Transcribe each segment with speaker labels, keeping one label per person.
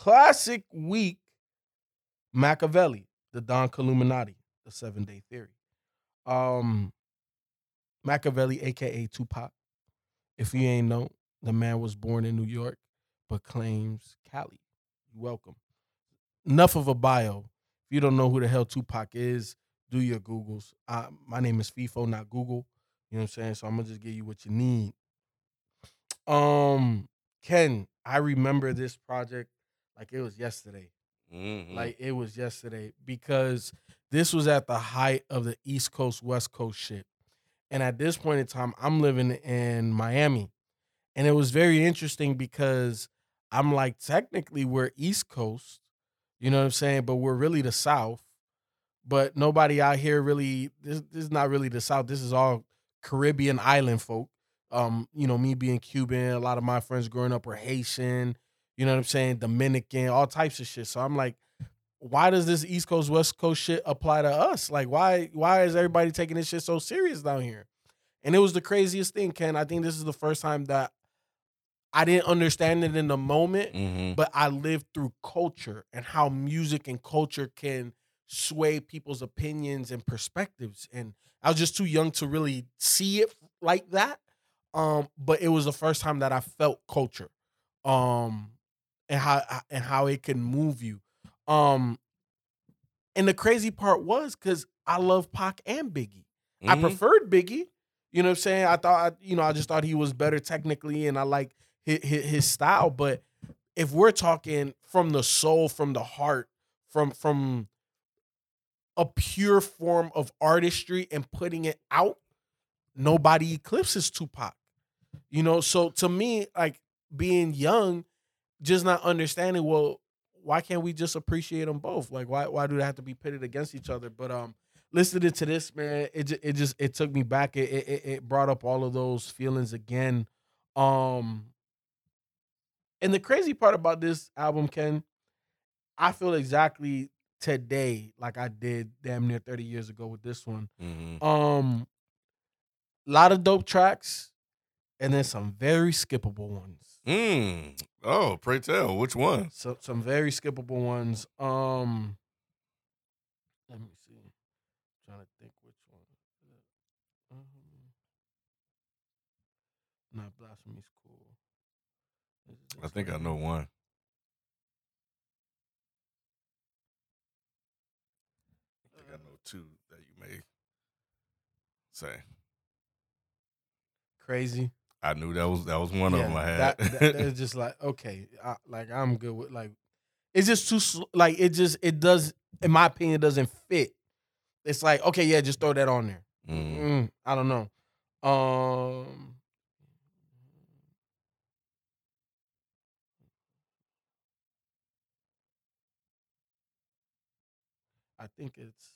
Speaker 1: classic week, Machiavelli, the Don Illuminati, the 7 Day Theory. Um, Machiavelli, aka Tupac. If you ain't know, the man was born in New York, but claims Cali. You're welcome. Enough of a bio. If you don't know who the hell Tupac is, do your Googles. My name is FIFO, not Google. You know what I'm saying? So I'm gonna just give you what you need. Um, Ken, I remember this project like it was yesterday.
Speaker 2: Hmm.
Speaker 1: Like it was yesterday because this was at the height of the East Coast West Coast shit. And at this point in time, I'm living in Miami. And it was very interesting because I'm like, technically, we're East Coast, you know what I'm saying? But we're really the South. But nobody out here really, this is not really the South. This is all Caribbean island folk. Me being Cuban, a lot of my friends growing up were Haitian, you know what I'm saying? Dominican, all types of shit. So I'm like, why does this East Coast West Coast shit apply to us? Like why is everybody taking this shit so serious down here? And it was the craziest thing, Ken. I think this is the first time that I didn't understand it in the moment,
Speaker 2: Hmm.
Speaker 1: but I lived through culture and how music and culture can sway people's opinions and perspectives. And I was just too young to really see it like that. But it was the first time that I felt culture. Um, and how it can move you. Um, and the crazy part was because I love Pac and Biggie. I
Speaker 2: Hmm.
Speaker 1: preferred Biggie. You know what I'm saying? I just thought he was better technically, and I like his style. But if we're talking from the soul, from the heart, from a pure form of artistry and putting it out, nobody eclipses Tupac. So to me, like being young, just not understanding, well, why can't we just appreciate them both? Like why do they have to be pitted against each other? But listening to this, man, it took me back. It brought up all of those feelings again. Um and the crazy part about this album, Ken, I feel exactly today like I did damn near 30 years ago with this one.
Speaker 2: Hmm.
Speaker 1: Um lot of dope tracks and then some very skippable ones.
Speaker 2: Mm. Oh, pray tell, which one?
Speaker 1: So some very skippable ones. Let me see. Trying to think which one. Um, Not blasphemy's cool. Is it
Speaker 2: I
Speaker 1: this
Speaker 2: think
Speaker 1: right
Speaker 2: I know
Speaker 1: here?
Speaker 2: one. I think I know two that you may say.
Speaker 1: Crazy.
Speaker 2: I knew that was one of them
Speaker 1: Yeah,
Speaker 2: I
Speaker 1: that's
Speaker 2: had.
Speaker 1: just like okay. Like I'm good with like it's just too like it does in my opinion doesn't fit. It's like okay, yeah, just throw that on there.
Speaker 2: Mm.
Speaker 1: I don't know. Um, I think it's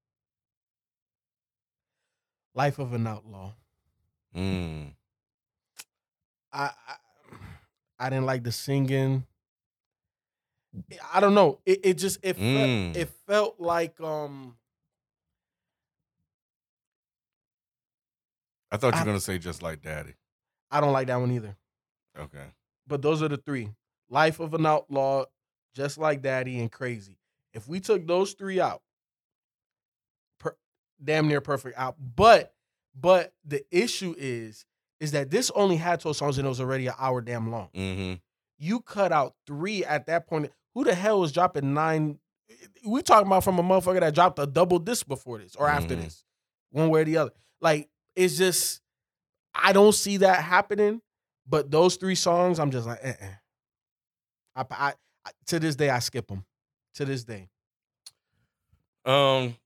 Speaker 1: Life of an Outlaw.
Speaker 2: Mm.
Speaker 1: I I didn't like the singing. I don't know. It just
Speaker 2: Mm.
Speaker 1: it felt like
Speaker 2: I thought you
Speaker 1: I
Speaker 2: were gonna say just like Daddy.
Speaker 1: I don't like that one either.
Speaker 2: Okay.
Speaker 1: But those are the three: Life of an Outlaw, Just Like Daddy, and Crazy. If we took those three out, per, damn near perfect out. But the issue is that this only had 12 songs and it was already an hour damn long.
Speaker 2: Mm-hmm.
Speaker 1: You cut out three at that point. Who the hell was dropping nine? We talking about from a motherfucker that dropped a double disc before this or after
Speaker 2: Mm-hmm.
Speaker 1: this, one way or the other. Like it's just I don't see that happening. But those three songs, I'm just like, to this day, I skip them. To this day,
Speaker 2: Um,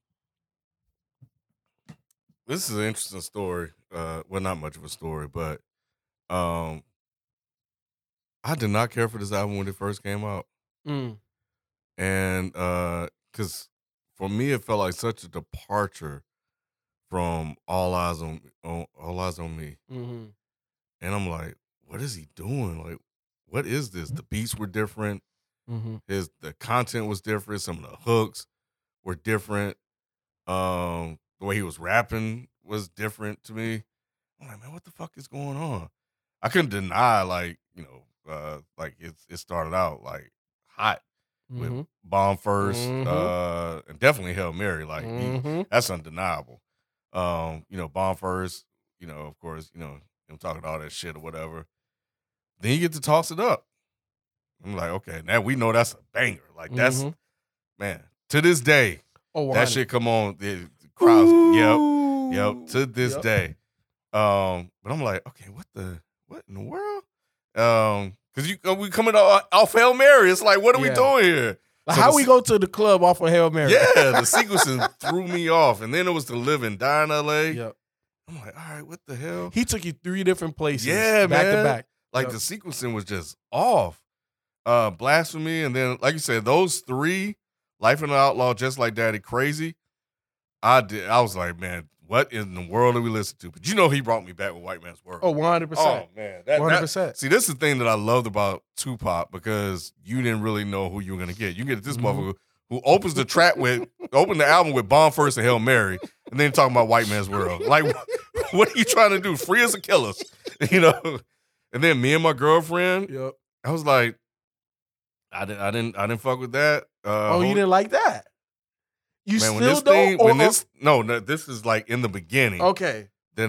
Speaker 2: this is an interesting story. Well, not much of a story, but um, I did not care for this album when it first came out,
Speaker 1: mm,
Speaker 2: and because for me it felt like such a departure from All Eyes on Me,
Speaker 1: hmm
Speaker 2: and I'm like, what is he doing? Like, what is this? The beats were different.
Speaker 1: hmm
Speaker 2: The content was different. Some of the hooks were different. The way he was rapping was different to me. I'm like, man, what the fuck is going on? I couldn't deny, like, like it started out like hot
Speaker 1: Mm-hmm.
Speaker 2: with Bomb First,
Speaker 1: Mm-hmm.
Speaker 2: and definitely Hail Mary. Like
Speaker 1: Mm-hmm.
Speaker 2: that's undeniable. Bomb First, of course, him talking all that shit or whatever. Then you get to Toss It Up. I'm like, okay, now we know that's a banger. Like that's
Speaker 1: Mm-hmm.
Speaker 2: man, to this day,
Speaker 1: Oh,
Speaker 2: that
Speaker 1: 100.
Speaker 2: shit come on the crowds. Yep, to this
Speaker 1: Yep.
Speaker 2: day. But I'm like, okay, what in the world? Because we coming off Hail Mary. It's like, what are we
Speaker 1: Yeah.
Speaker 2: doing here?
Speaker 1: Like,
Speaker 2: So
Speaker 1: how
Speaker 2: the
Speaker 1: we
Speaker 2: se-
Speaker 1: go to the club off of Hail Mary?
Speaker 2: Yeah, the sequencing threw me off, and then it was to Live and Die in L.A.
Speaker 1: Yep.
Speaker 2: I'm like, all right, what the hell?
Speaker 1: He took you 3 different places.
Speaker 2: Yeah,
Speaker 1: back
Speaker 2: man.
Speaker 1: to back.
Speaker 2: Like
Speaker 1: Yep.
Speaker 2: the sequencing was just off. Blasphemy, and then like you said, those 3, Life of an Outlaw, Just Like Daddy, Crazy. I was like, man, what in the world did we listen to? But he brought me back with White Man's World.
Speaker 1: Oh, 100%.
Speaker 2: Oh man,
Speaker 1: 100%.
Speaker 2: See, this is the thing that I loved about Tupac because you didn't really know who you were gonna get. You get this motherfucker who opens the album with Bomb First and Hail Mary, and then talking about White Man's World. Like, what are you trying to do? Free us or kill us? And then Me and My Girlfriend.
Speaker 1: Yep.
Speaker 2: I was like, I didn't fuck with that.
Speaker 1: You didn't like that? You
Speaker 2: man,
Speaker 1: still
Speaker 2: when this
Speaker 1: don't?
Speaker 2: no, this is like in the beginning.
Speaker 1: Okay.
Speaker 2: Then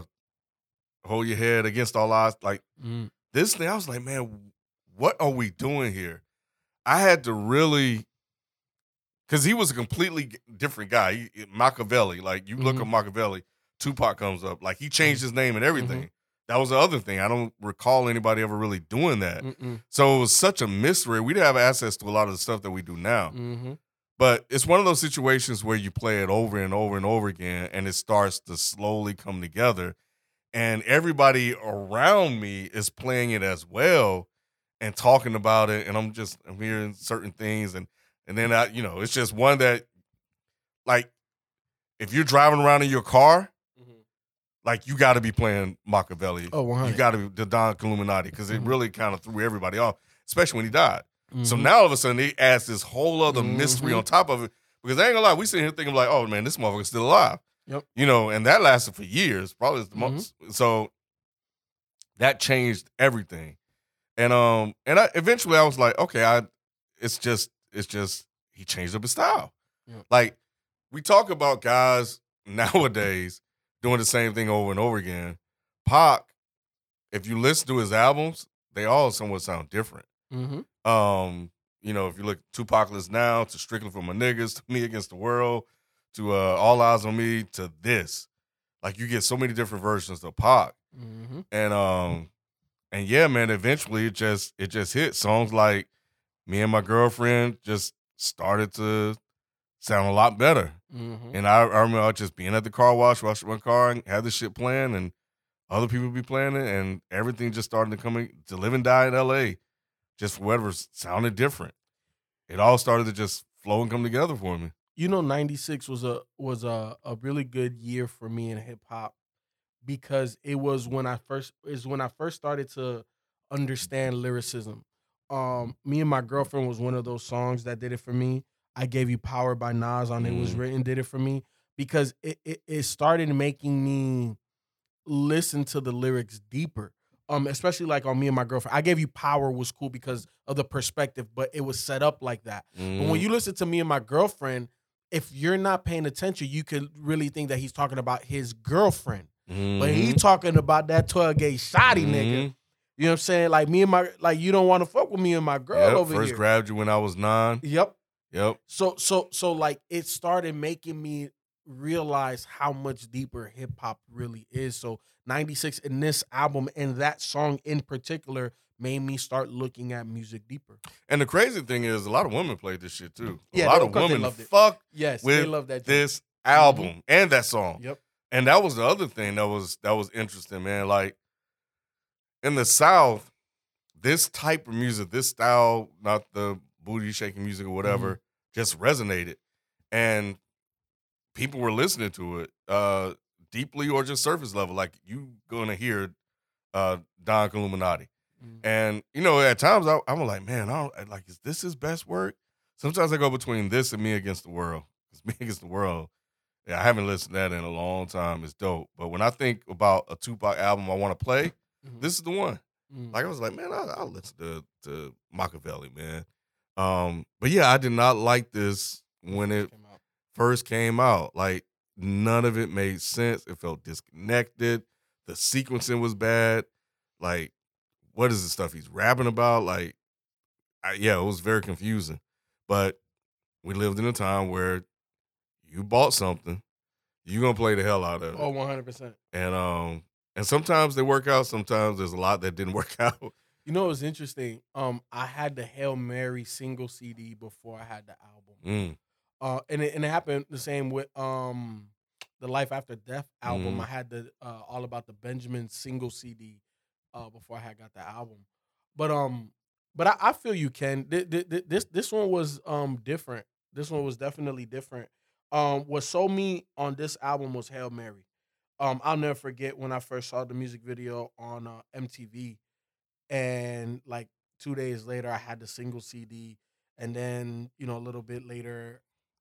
Speaker 2: Hold Your Head, Against All Odds. Like this thing, I was like, man, what are we doing here? I had to really, because he was a completely different guy. Machiavelli, like you look at Machiavelli, Tupac comes up, like he changed his name and everything. That was the other thing. I don't recall anybody ever really doing that. So it was such a mystery. We didn't have access to a lot of the stuff that we do now. But it's one of those situations where you play it over and over and over again, and it starts to slowly come together. And everybody around me is playing it as well and talking about it. And I'm hearing certain things. And then it's just one that, like, if you're driving around in your car, like, you got to be playing Machiavelli.
Speaker 1: Oh, 100.
Speaker 2: You got to be the Don Illuminati, because it really kind of threw everybody off, especially when he died. So now all of a sudden they adds this whole other mystery on top of it, because I ain't gonna lie, we sitting here thinking like, oh man, this motherfucker's still alive.
Speaker 1: Yep.
Speaker 2: And that lasted for years, probably the months. So that changed everything. And eventually I was like, okay, it's just he changed up his style.
Speaker 1: Yep.
Speaker 2: Like, we talk about guys nowadays doing the same thing over and over again. Pac, if you listen to his albums, they all somewhat sound different. If you look at Tupac Now, to Strictly for My Niggas, to Me Against the World, to All Eyes on Me, to this, like, you get so many different versions of Pac, and yeah, man, eventually it just hit. Songs like Me and My Girlfriend just started to sound a lot better, and I remember just being at the car wash, washing my car, and had this shit playing, and other people be playing it, and everything just started to come in, to Live and Die in L.A. Just whatever sounded different. It all started to just flow and come together for me.
Speaker 1: 96 was a really good year for me in hip hop, because it was when I first started to understand lyricism. Me and My Girlfriend was one of those songs that did it for me. I Gave You Power by Nas on It Was Written did it for me, because it started making me listen to the lyrics deeper. Especially like on Me and My Girlfriend. I Gave You Power was cool because of the perspective, but it was set up like that. But when you listen to Me and My Girlfriend, if you're not paying attention, you could really think that he's talking about his girlfriend. But he's talking about that 12-gauge shotty nigga. You know what I'm saying? Like, you don't want to fuck with me and my girl over
Speaker 2: first
Speaker 1: here.
Speaker 2: grabbed you when I was 9.
Speaker 1: Yep.
Speaker 2: So
Speaker 1: like, it started making me realize how much deeper hip hop really is. So 96 in this album and that song in particular made me start looking at music deeper.
Speaker 2: And the crazy thing is, a lot of women played this shit too.
Speaker 1: Yeah,
Speaker 2: a lot of women fuck
Speaker 1: yes,
Speaker 2: with
Speaker 1: they love that
Speaker 2: this album and that song.
Speaker 1: Yep.
Speaker 2: And that was the other thing that was interesting, man. Like, in the South, this type of music, this style, not the booty shaking music or whatever, just resonated. And people were listening to it deeply or just surface level. Like, you gonna hear Don Illuminati. And, at times I'm like, man, is this his best work? Sometimes I go between this and Me Against the World. Because Me Against the World, I haven't listened to that in a long time. It's dope. But when I think about a Tupac album I want to play, this is the one. Like, I was like, man, I'll listen to Machiavelli, man. But yeah, I did not like this when it first came out. Like, none of it made sense. It felt disconnected. The sequencing was bad. Like, what is the stuff he's rapping about? Like, it was very confusing. But we lived in a time where you bought something, you're gonna play the hell out of it.
Speaker 1: Oh, 100%.
Speaker 2: And sometimes they work out. Sometimes there's a lot that didn't work out.
Speaker 1: You know, it was interesting. I had the Hail Mary single CD before I had the album. And it happened the same with the Life After Death album. I had the All About the Benjamin single CD before I had got the album. But I feel you, Ken. This one was different. This one was definitely different. What sold me on this album was Hail Mary. I'll never forget when I first saw the music video on MTV, and like 2 days later, I had the single CD, and then a little bit later,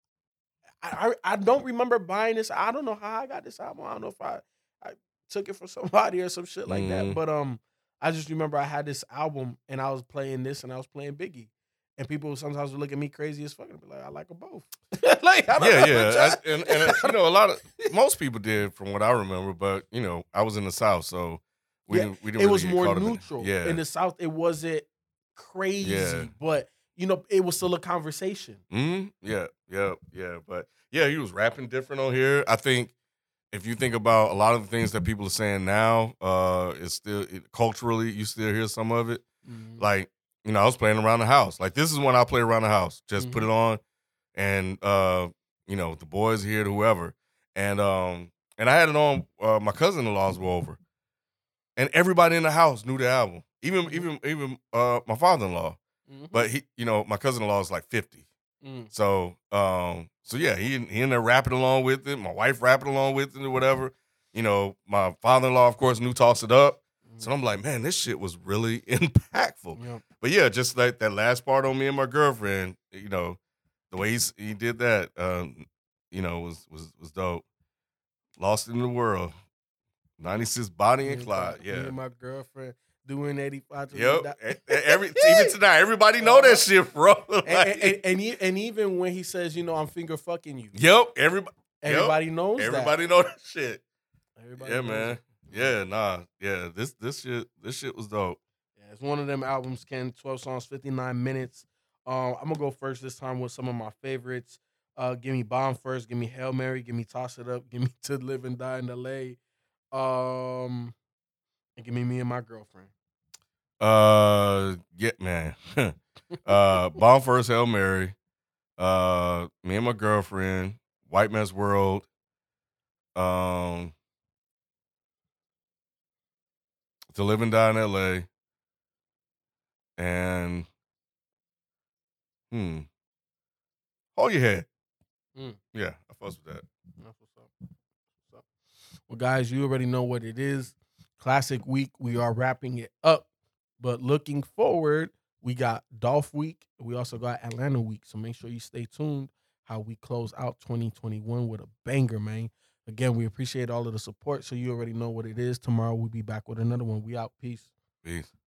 Speaker 1: I don't remember buying this. I don't know how I got this album. I don't know if I took it from somebody or some shit like that. But I just remember I had this album and I was playing this and I was playing Biggie. And people sometimes would look at me crazy as fuck and be like, I like them both. Like, I don't know.
Speaker 2: And a lot of most people did from what I remember, but I was in the South, so we didn't
Speaker 1: it
Speaker 2: really
Speaker 1: was
Speaker 2: get
Speaker 1: more
Speaker 2: caught
Speaker 1: neutral.
Speaker 2: Yeah.
Speaker 1: In the South, it wasn't crazy, but it was still a conversation.
Speaker 2: Yeah. But yeah, he was rapping different on here. I think if you think about a lot of the things that people are saying now, it's still culturally, you still hear some of it. Like, I was playing around the house. Like, this is when I play around the house. Just put it on, and the boys here, whoever, and I had it on. My cousin-in-laws were over, and everybody in the house knew the album. Even my father-in-law. But he, my cousin-in-law is like 50. So yeah, he in there rapping along with it. My wife rapping along with it or whatever. My father-in-law, of course, knew Toss It Up. So I'm like, man, this shit was really impactful.
Speaker 1: Yep.
Speaker 2: But yeah, just like that last part on Me and My Girlfriend, the way he did that, was dope. Lost in the World, 96 Bonnie and Clyde. Yeah.
Speaker 1: Me and My Girlfriend doing 85.
Speaker 2: Yep. Even tonight, everybody know that shit, bro.
Speaker 1: and even when he says, I'm finger fucking you.
Speaker 2: Yep.
Speaker 1: Everybody knows that.
Speaker 2: Everybody know that shit.
Speaker 1: Everybody
Speaker 2: yeah,
Speaker 1: knows
Speaker 2: man.
Speaker 1: it.
Speaker 2: Yeah, nah. Yeah, this shit was dope.
Speaker 1: Yeah, it's one of them albums, Ken. 12 songs, 59 minutes. I'm gonna go first this time with some of my favorites. Give me Bomb first. Give me Hail Mary. Give me Toss It Up. Give me To Live and Die in L.A. And give me and My Girlfriend.
Speaker 2: Yeah, man. Bomb first, Hail Mary. Me and My Girlfriend. White Man's World. To Live and Die in L.A. And Hold Your Head. Yeah, I fuss with that.
Speaker 1: That's what's up. Well, guys, you already know what it is. Classic week. We are wrapping it up. But looking forward, we got Dolph Week. We also got Atlanta Week. So make sure you stay tuned how we close out 2021 with a banger, man. Again, we appreciate all of the support. So you already know what it is. Tomorrow we'll be back with another one. We out. Peace.
Speaker 2: Peace.